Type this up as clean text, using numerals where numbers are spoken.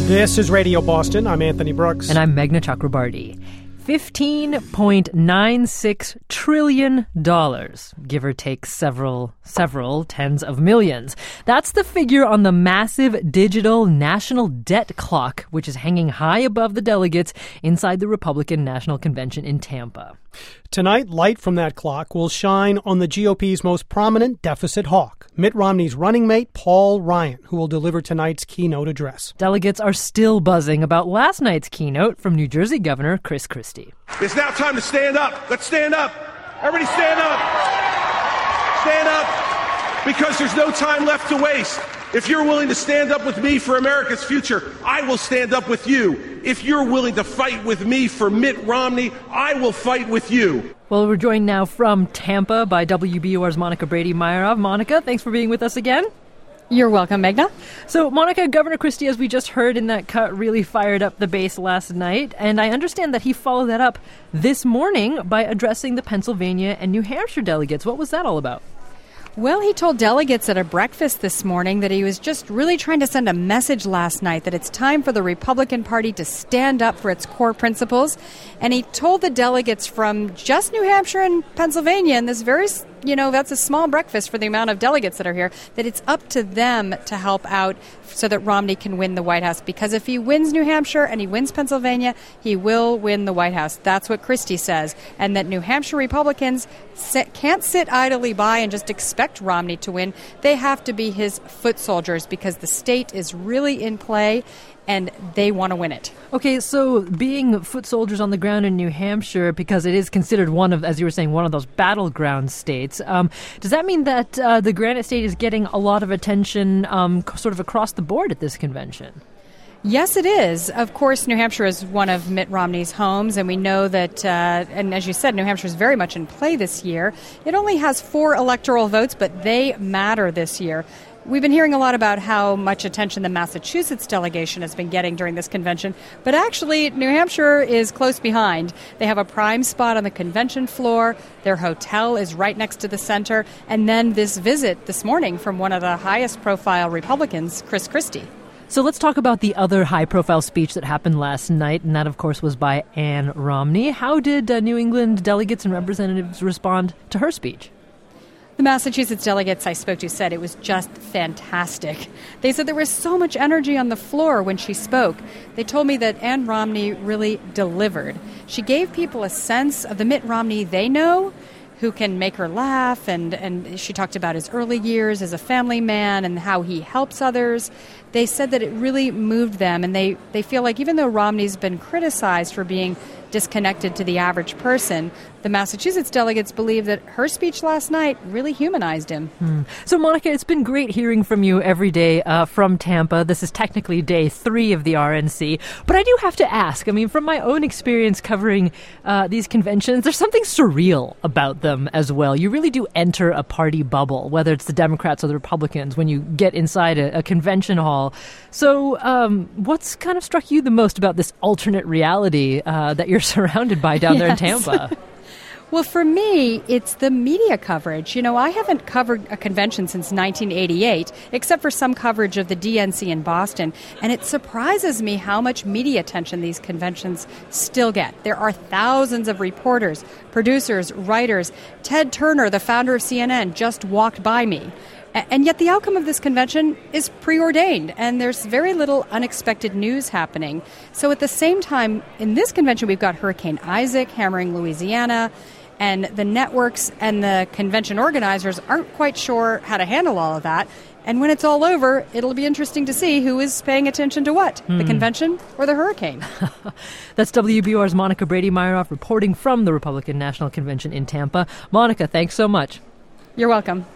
This is Radio Boston. I'm Anthony Brooks. And I'm Meghna Chakrabarty. $15.96 trillion, give or take several tens of millions. That's the figure on the massive digital national debt clock, which is hanging high above the delegates inside the Republican National Convention in Tampa. Tonight, light from that clock will shine on the GOP's most prominent deficit hawk, Mitt Romney's running mate, Paul Ryan, who will deliver tonight's keynote address. Delegates are still buzzing about last night's keynote from New Jersey Governor Chris Christie. It's now time to stand up. Let's stand up. Everybody stand up. Stand up, because there's no time left to waste. If you're willing to stand up with me for America's future, I will stand up with you. If you're willing to fight with me for Mitt Romney, I will fight with you. Well, we're joined now from Tampa by WBUR's Monica Brady-Meyerov. Monica, thanks for being with us again. You're welcome, Meghna. So, Monica, Governor Christie, as we just heard in that cut, really fired up the base last night. And I understand that he followed that up this morning by addressing the Pennsylvania and New Hampshire delegates. What was that all about? Well, he told delegates at a breakfast this morning that he was just really trying to send a message last night that it's time for the Republican Party to stand up for its core principles. And he told the delegates from just New Hampshire and Pennsylvania, and this very, that's a small breakfast for the amount of delegates that are here, that it's up to them to help out so that Romney can win the White House. Because if he wins New Hampshire and he wins Pennsylvania, he will win the White House. That's what Christie says. And that New Hampshire Republicans can't sit idly by and just expect Romney to win. They have to be his foot soldiers because the state is really in play and they want to win it. Okay, so being foot soldiers on the ground in New Hampshire, because it is considered one of, as you were saying, one of those battleground states, does that mean that the Granite State is getting a lot of attention sort of across the board at this convention? Yes, it is. Of course, New Hampshire is one of Mitt Romney's homes, and we know that, and as you said, New Hampshire is very much in play this year. It only has 4 electoral votes, but they matter this year. We've been hearing a lot about how much attention the Massachusetts delegation has been getting during this convention, but actually New Hampshire is close behind. They have a prime spot on the convention floor. Their hotel is right next to the center. And then this visit this morning from one of the highest profile Republicans, Chris Christie. So let's talk about the other high-profile speech that happened last night, and that, of course, was by Ann Romney. How did New England delegates and representatives respond to her speech? The Massachusetts delegates I spoke to said it was just fantastic. They said there was so much energy on the floor when she spoke. They told me that Ann Romney really delivered. She gave people a sense of the Mitt Romney they know, who can make her laugh, and she talked about his early years as a family man and how he helps others. They said that it really moved them, and they feel like even though Romney's been criticized for being disconnected to the average person, the Massachusetts delegates believe that her speech last night really humanized him. So, Monica, it's been great hearing from you every day from Tampa. This is technically day 3 of the RNC. But I do have to ask, from my own experience covering these conventions, there's something surreal about them as well. You really do enter a party bubble, whether it's the Democrats or the Republicans, when you get inside a convention hall. So what's kind of struck you the most about this alternate reality that you're surrounded by down there in Tampa? Well, for me, it's the media coverage. I haven't covered a convention since 1988, except for some coverage of the DNC in Boston. And it surprises me how much media attention these conventions still get. There are thousands of reporters, producers, writers. Ted Turner, the founder of CNN, just walked by me. And yet the outcome of this convention is preordained, and there's very little unexpected news happening. So at the same time, in this convention, we've got Hurricane Isaac hammering Louisiana, and the networks and the convention organizers aren't quite sure how to handle all of that. And when it's all over, it'll be interesting to see who is paying attention to what, the convention or the hurricane. That's WBUR's Monica Brady-Meyerov reporting from the Republican National Convention in Tampa. Monica, thanks so much. You're welcome.